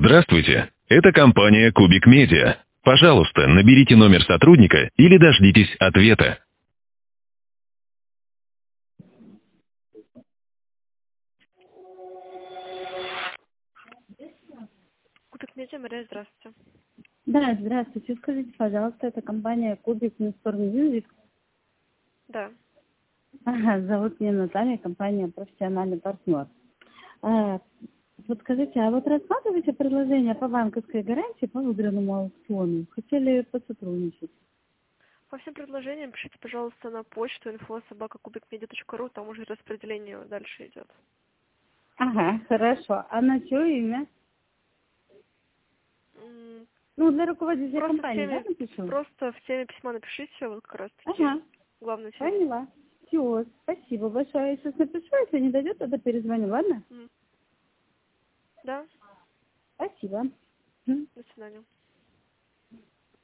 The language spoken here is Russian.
Здравствуйте, это компания Кубик Медиа. Пожалуйста, наберите номер сотрудника или дождитесь ответа. Кубик Медиа, Мария, здравствуйте. Да, здравствуйте. Скажите, пожалуйста, это компания Кубик Мьюзик. Да. Ага, зовут меня Наталья, компания «Профессиональный партнер». Вот скажите, а вот рассматриваете предложение по банковской гарантии по выигранному аукциону? Хотели посотрудничать? По всем предложениям пишите, пожалуйста, на почту info@kubikmedia.ru, там уже распределение дальше идет. Ага, хорошо. А на чье имя? Ну, для руководителя Просто компании, да, напишу? просто в теме письма напишите, вот как раз таки Ага, главную тему. поняла. Все, спасибо большое. Я сейчас напишу, если не дойдет, тогда перезвоню, ладно? Да, Спасибо. до свидания.